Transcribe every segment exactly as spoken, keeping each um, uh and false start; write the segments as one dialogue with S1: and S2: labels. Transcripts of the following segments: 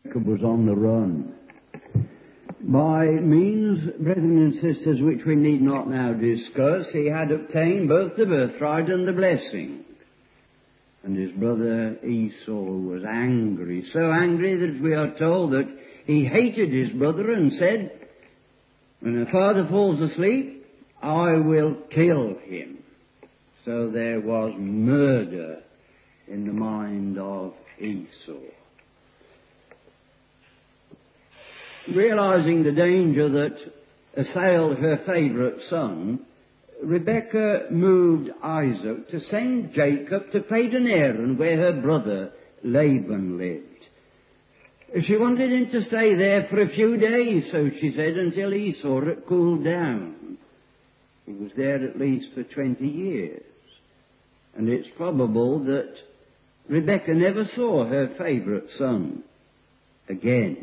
S1: Jacob was on the run. By means, brethren and sisters, which we need not now discuss, he had obtained both the birthright and the blessing. And his brother Esau was angry, so angry that we are told that he hated his brother and said, when a father falls asleep, I will kill him. So there was murder in the mind of Esau. Realizing the danger that assailed her favourite son, Rebekah moved Isaac to send Jacob to Padan Aram, where her brother Laban lived. She wanted him to stay there for a few days, so she said, until Esau had cooled down. He was there at least for twenty years. And it's probable that Rebekah never saw her favourite son again.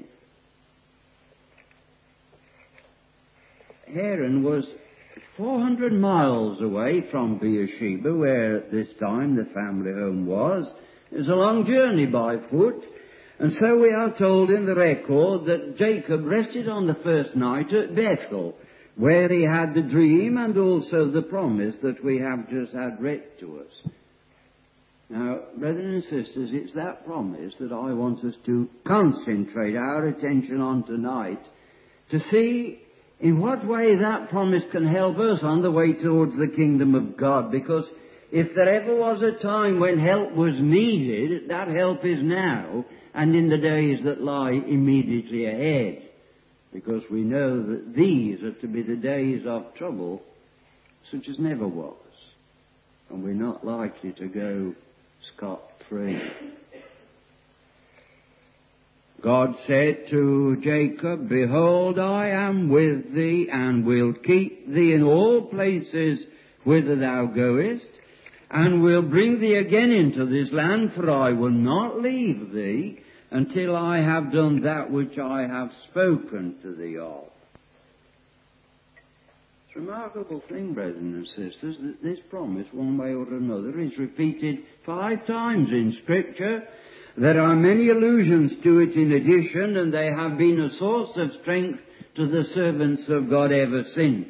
S1: Haran was four hundred miles away from Beersheba, where at this time the family home was. It was a long journey by foot, and so we are told in the record that Jacob rested on the first night at Bethel, where he had the dream and also the promise that we have just had read to us. Now, brethren and sisters, it's that promise that I want us to concentrate our attention on tonight, to see in what way that promise can help us on the way towards the kingdom of God. Because if there ever was a time when help was needed, that help is now and in the days that lie immediately ahead. Because we know that these are to be the days of trouble such as never was. And we're not likely to go scot-free. God said to Jacob, behold, I am with thee, and will keep thee in all places whither thou goest, and will bring thee again into this land, for I will not leave thee until I have done that which I have spoken to thee of. It's a remarkable thing, brethren and sisters, that this promise, one way or another, is repeated five times in Scripture. There are many allusions to it in addition, and they have been a source of strength to the servants of God ever since.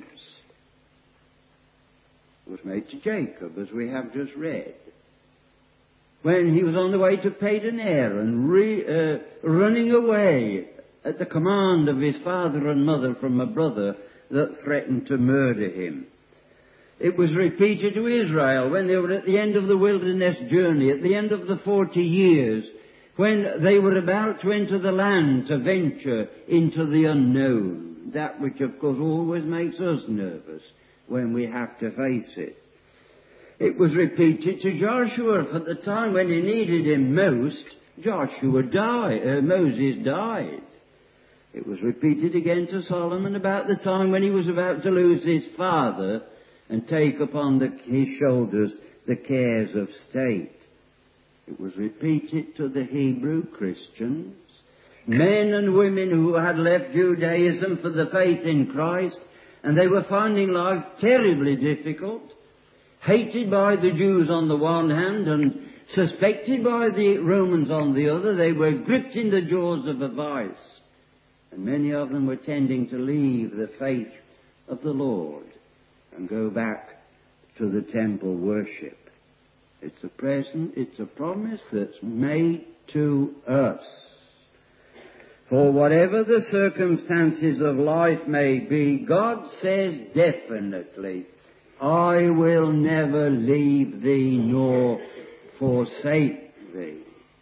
S1: It was made to Jacob, as we have just read, when he was on the way to Padan Aram, re, uh, running away at the command of his father and mother from a brother that threatened to murder him. It was repeated to Israel when they were at the end of the wilderness journey, at the end of the forty years, when they were about to enter the land to venture into the unknown. That which, of course, always makes us nervous when we have to face it. It was repeated to Joshua at the time when he needed him most. Joshua died, uh, Moses died. It was repeated again to Solomon about the time when he was about to lose his father and take upon the, his shoulders the cares of state. It was repeated to the Hebrew Christians, men and women who had left Judaism for the faith in Christ, and they were finding life terribly difficult, hated by the Jews on the one hand and suspected by the Romans on the other. They were gripped in the jaws of a vice, and many of them were tending to leave the faith of the Lord and go back to the temple worship. It's a present, it's a promise that's made to us. For whatever the circumstances of life may be, God says definitely, I will never leave thee nor forsake thee.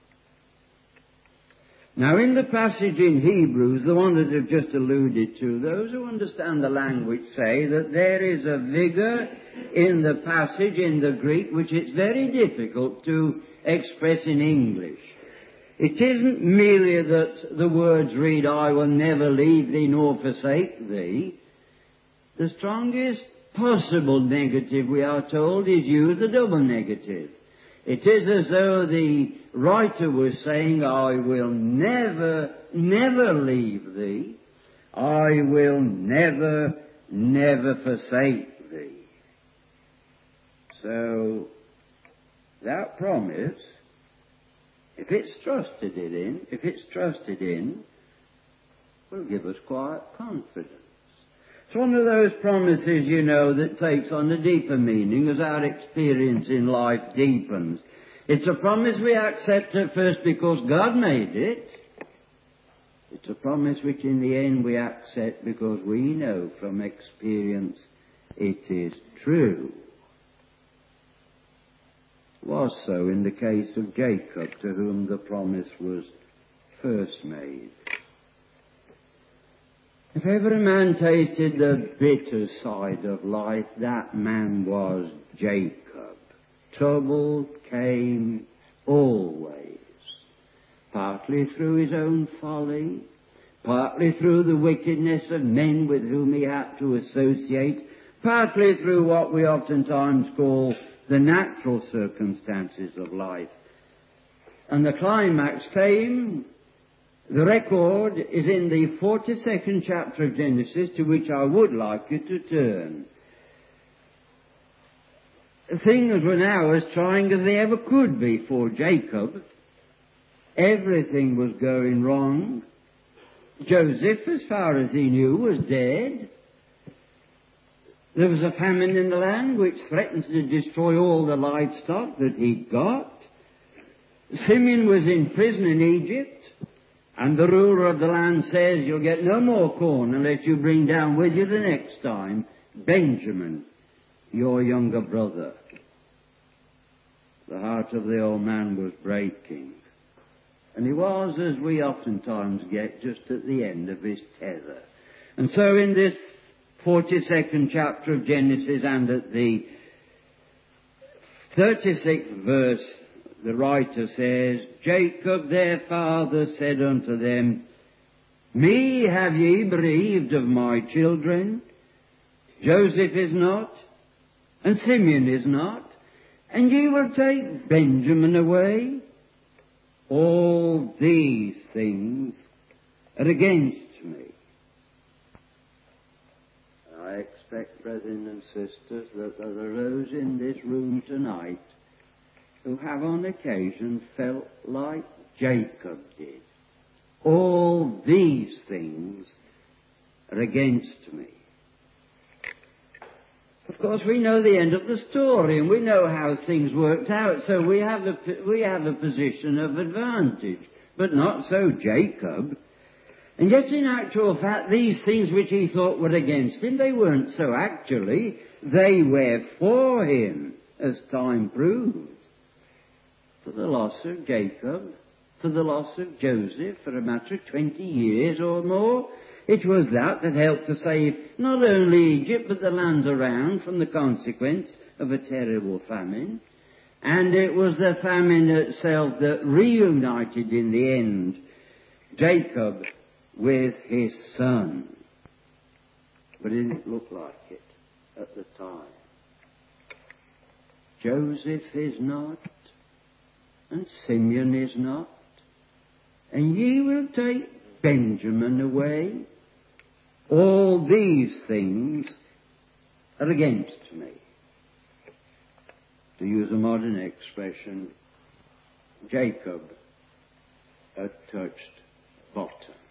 S1: Now, in the passage in Hebrews, the one that I've just alluded to, those who understand the language say that there is a vigour in the passage in the Greek which it's very difficult to express in English. It isn't merely that the words read, I will never leave thee nor forsake thee. The strongest possible negative, we are told, is used, the double negative. It is as though the writer was saying, I will never, never leave thee. I will never, never forsake thee. So, that promise if it's trusted in, if it's trusted in, will give us quiet confidence. It's one of those promises, you know, that takes on a deeper meaning as our experience in life deepens. It's a promise we accept at first because God made it. It's a promise which in the end we accept because we know from experience it is true. It was so in the case of Jacob, to whom the promise was first made. If ever a man tasted the bitter side of life, that man was Jacob. Trouble came always, partly through his own folly, partly through the wickedness of men with whom he had to associate, partly through what we oftentimes call the natural circumstances of life. And the climax came. The record is in the forty-second chapter of Genesis, to which I would like you to turn. Things were now as trying as they ever could be for Jacob. Everything was going wrong. Joseph, as far as he knew, was dead. There was a famine in the land which threatened to destroy all the livestock that he'd got. Simeon was in prison in Egypt. And the ruler of the land says, you'll get no more corn unless you bring down with you the next time Benjamin, your younger brother. The heart of the old man was breaking. And he was, as we oftentimes get, just at the end of his tether. And so in this forty-second chapter of Genesis and at the thirty-sixth verse, the writer says, Jacob their father said unto them, Me have ye bereaved of my children? Joseph is not, and Simeon is not, and ye will take Benjamin away? All these things are against me. I expect, brethren and sisters, that there are those in this room tonight who have on occasion felt like Jacob did. All these things are against me. Of course, we know the end of the story, and we know how things worked out, so we have a, we have a position of advantage, but not so Jacob. And yet, in actual fact, these things which he thought were against him, they weren't so actually. They were for him, as time proved. For the loss of Jacob, for the loss of Joseph, for a matter of twenty years or more, it was that that helped to save not only Egypt, but the land around from the consequence of a terrible famine. And it was the famine itself that reunited in the end Jacob with his son. But it didn't look like it at the time. Joseph is not, and Simeon is not, and ye will take Benjamin away. All these things are against me. To use a modern expression, Jacob had touched bottom.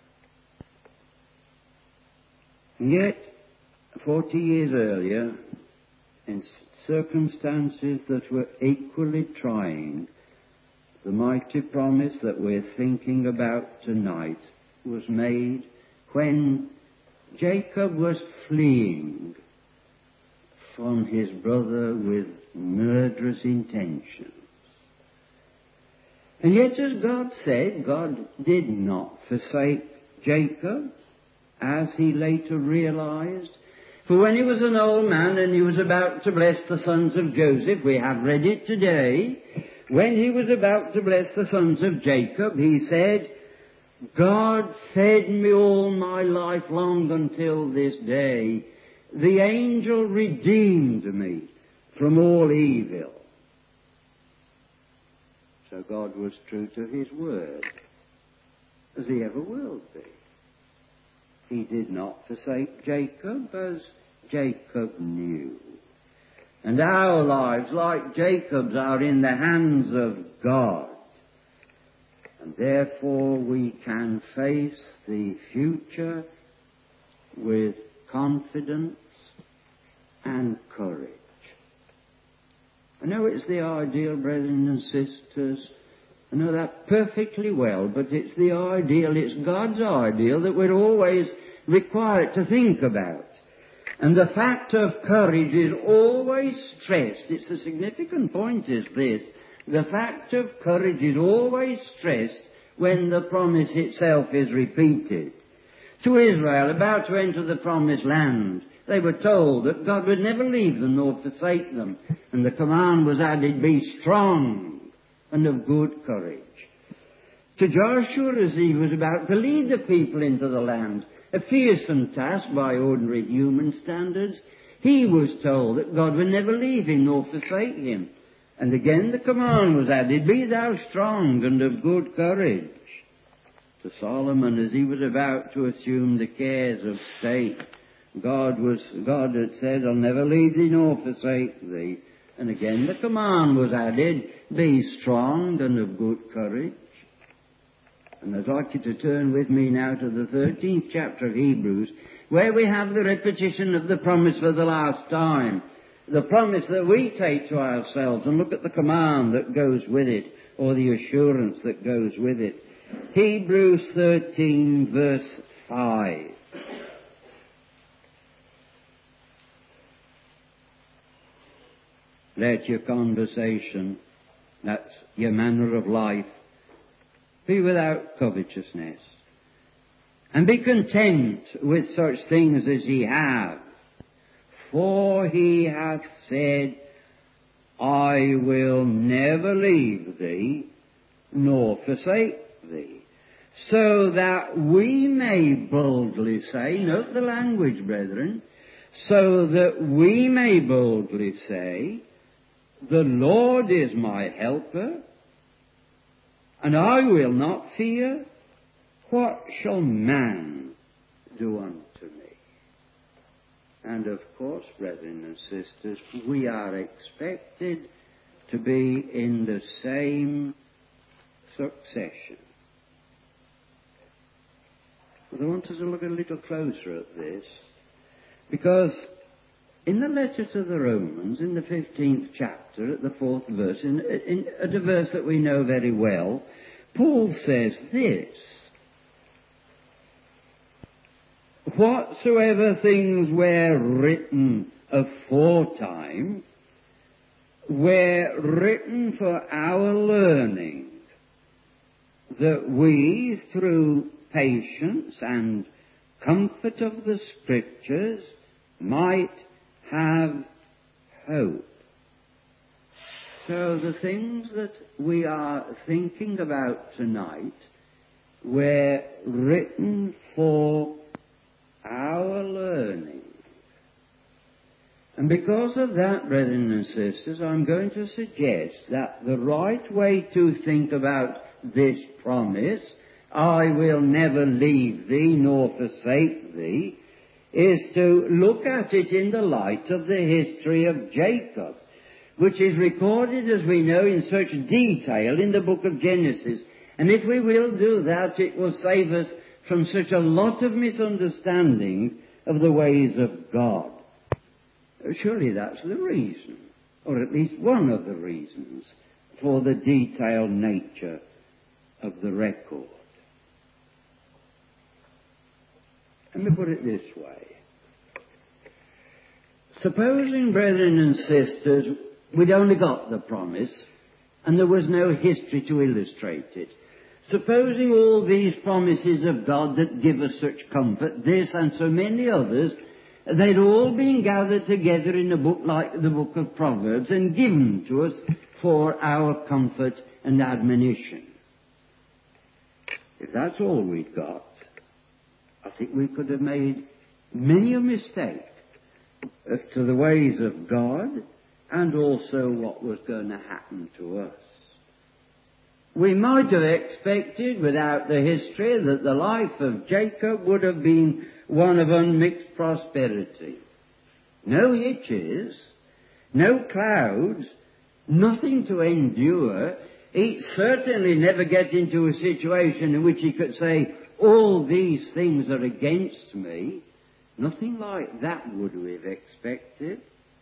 S1: And yet, forty years earlier, in circumstances that were equally trying, the mighty promise that we're thinking about tonight was made when Jacob was fleeing from his brother with murderous intentions. And yet, as God said, God did not forsake Jacob, as he later realized. For when he was an old man and he was about to bless the sons of Joseph, we have read it today, when he was about to bless the sons of Jacob, he said, God fed me all my life long until this day. The angel redeemed me from all evil. So God was true to his word, as he ever will be. He did not forsake Jacob, as Jacob knew. And our lives, like Jacob's, are in the hands of God. And therefore we can face the future with confidence and courage. I know it's the ideal, brethren and sisters. I know that perfectly well, but it's the ideal, it's God's ideal that we're always required to think about. And the fact of courage is always stressed. It's a significant point, is this. The fact of courage is always stressed when the promise itself is repeated. To Israel, about to enter the promised land, they were told that God would never leave them nor forsake them. And the command was added, be strong and of good courage. To Joshua, as he was about to lead the people into the land, a fearsome task by ordinary human standards, he was told that God would never leave him nor forsake him. And again the command was added, be thou strong and of good courage. To Solomon, as he was about to assume the cares of state, God was, God had said, I'll never leave thee nor forsake thee. And again the command was added, be strong and of good courage. And I'd like you to turn with me now to the thirteenth chapter of Hebrews, where we have the repetition of the promise for the last time. The promise that we take to ourselves, and look at the command that goes with it, or the assurance that goes with it. Hebrews thirteen, verse five. Let your conversation, that's your manner of life, be without covetousness, and be content with such things as ye have. For he hath said, I will never leave thee, nor forsake thee. So that we may boldly say, note the language, brethren, so that we may boldly say, the Lord is my helper, and I will not fear. What shall man do unto me? And of course, brethren and sisters, we are expected to be in the same succession. But I want us to look a little closer at this, because in the letter to the Romans, in the fifteenth chapter, at the fourth verse, in, in, at a verse that we know very well, Paul says this, whatsoever things were written aforetime were written for our learning, that we, through patience and comfort of the Scriptures, might have hope. So the things that we are thinking about tonight were written for our learning. And because of that, brethren and sisters, I'm going to suggest that the right way to think about this promise, I will never leave thee nor forsake thee, is to look at it in the light of the history of Jacob, which is recorded, as we know, in such detail in the book of Genesis. And if we will do that, it will save us from such a lot of misunderstanding of the ways of God. Surely that's the reason, or at least one of the reasons, for the detailed nature of the record. Let me put it this way. Supposing, brethren and sisters, we'd only got the promise and there was no history to illustrate it. Supposing all these promises of God that give us such comfort, this and so many others, they'd all been gathered together in a book like the book of Proverbs and given to us for our comfort and admonition. If that's all we'd got, I think we could have made many a mistake as to the ways of God and also what was going to happen to us. We might have expected, without the history, that the life of Jacob would have been one of unmixed prosperity. No hitches, no clouds, nothing to endure. He'd certainly never get into a situation in which he could say, all these things are against me. Nothing like that would we have expected.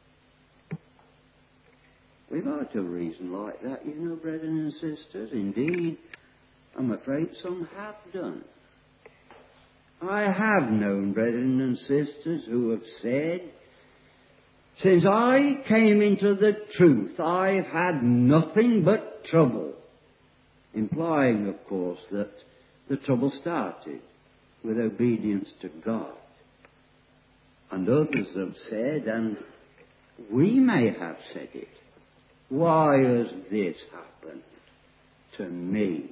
S1: We might have reasoned like that, you know, brethren and sisters. Indeed, I'm afraid some have done. I have known brethren and sisters who have said, since I came into the truth, I've had nothing but trouble. Implying, of course, that the trouble started with obedience to God. And others have said, and we may have said it, why has this happened to me?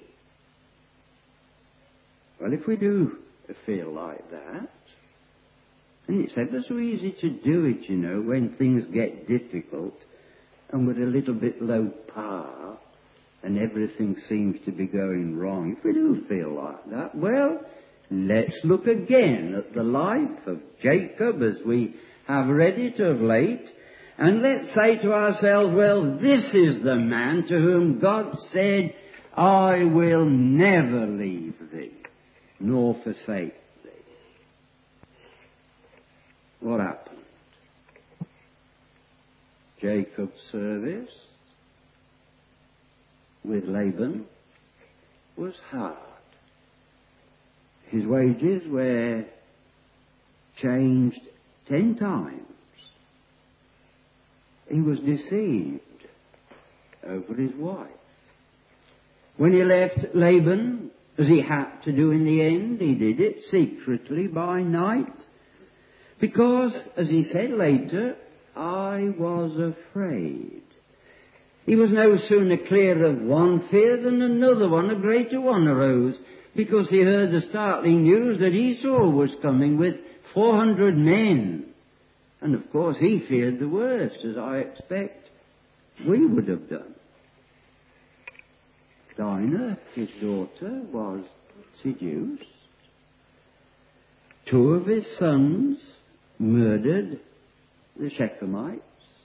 S1: Well, if we do feel like that, and it's ever so easy to do it, you know, when things get difficult and we're a little bit low par and everything seems to be going wrong. If we do feel like that, well, let's look again at the life of Jacob as we have read it of late, and let's say to ourselves, well, this is the man to whom God said, I will never leave thee, nor forsake thee. What happened? Jacob's service with Laban was hard. His wages were changed ten times. He was deceived over his wife. When he left Laban, as he had to do in the end, he did it secretly by night, because, as he said later, I was afraid. He was no sooner clear of one fear than another one, a greater one, arose, because he heard the startling news that Esau was coming with four hundred men. And of course he feared the worst, as I expect we would have done. Dinah, his daughter, was seduced. Two of his sons murdered the Shechemites.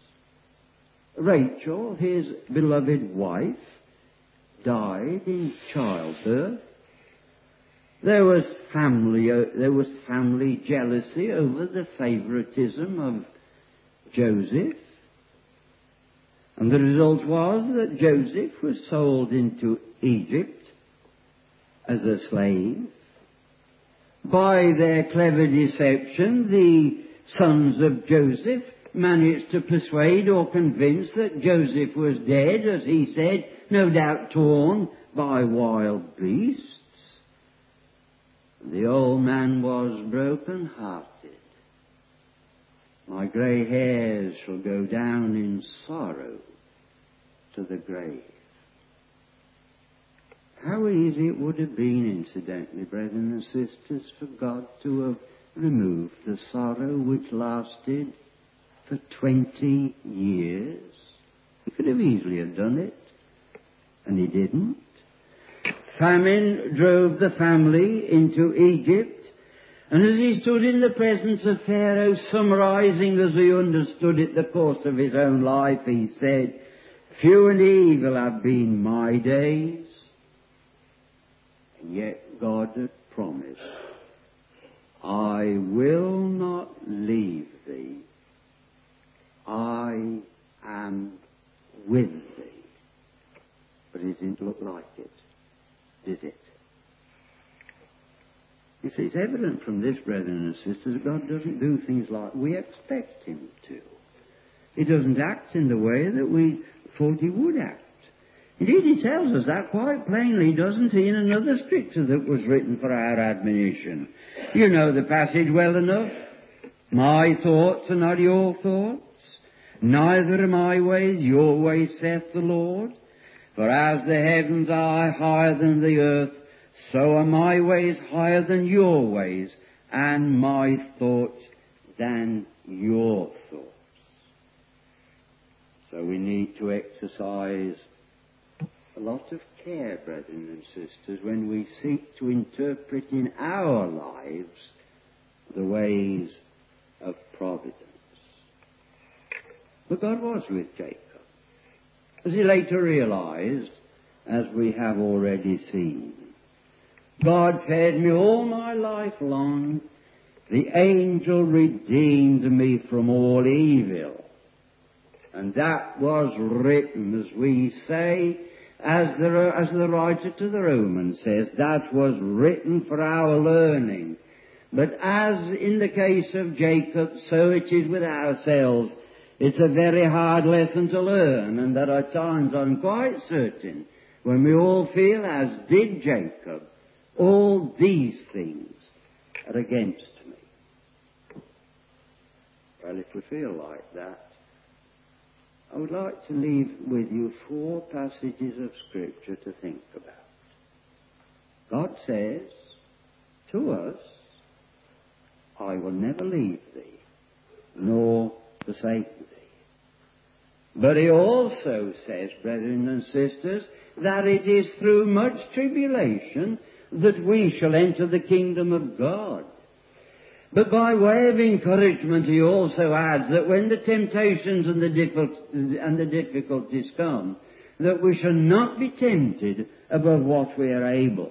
S1: Rachel, his beloved wife, died in childbirth. There was family, uh, there was family jealousy over the favoritism of Joseph. And the result was that Joseph was sold into Egypt as a slave. By their clever deception, the sons of Joseph managed to persuade or convince that Joseph was dead, as he said, no doubt torn by wild beasts. The old man was broken-hearted. My grey hairs shall go down in sorrow to the grave. How easy it would have been, incidentally, brethren and sisters, for God to have removed the sorrow which lasted for twenty years. He could have easily have done it, and he didn't. Famine drove the family into Egypt, and as he stood in the presence of Pharaoh, summarizing as he understood it the course of his own life, he said, few and evil have been my days, and yet God had promised, I will not leave thee, I am with thee. But it didn't look like it, did it? You see, it's evident from this, brethren and sisters, God doesn't do things like we expect him to. He doesn't act in the way that we thought he would act. Indeed, he tells us that quite plainly, doesn't he, in another scripture that was written for our admonition. You know the passage well enough. My thoughts are not your thoughts, neither are my ways your ways, saith the Lord. For as the heavens are higher than the earth, so are my ways higher than your ways, and my thoughts than your thoughts. So we need to exercise a lot of care, brethren and sisters, when we seek to interpret in our lives the ways of providence. But God was with Jacob. As he later realized, as we have already seen. God fed me all my life long. The angel redeemed me from all evil. And that was written, as we say, as the, as the writer to the Romans says, that was written for our learning. But as in the case of Jacob, so it is with ourselves. It's a very hard lesson to learn, and there are times, I'm quite certain, when we all feel, as did Jacob, all these things are against me. Well, if we feel like that, I would like to leave with you four passages of Scripture to think about. God says to us, I will never leave thee, nor forsake thee. But He also says, brethren and sisters, that it is through much tribulation that we shall enter the kingdom of God. But by way of encouragement, He also adds that when the temptations and the, difficult, and the difficulties come, that we shall not be tempted above what we are able.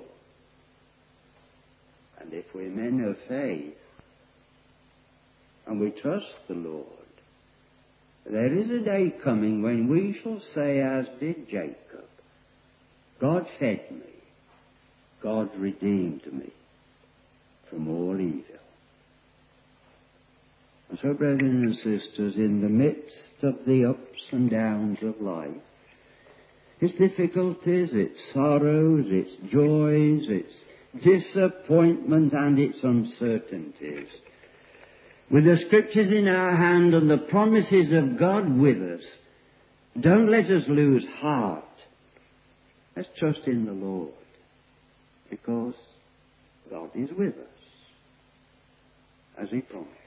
S1: And if we're men of faith, and we trust the Lord, there is a day coming when we shall say, as did Jacob, God fed me, God redeemed me from all evil. And so, brethren and sisters, in the midst of the ups and downs of life, its difficulties, its sorrows, its joys, its disappointment and its uncertainties, with the Scriptures in our hand and the promises of God with us, don't let us lose heart. Let's trust in the Lord, because God is with us, as He promised.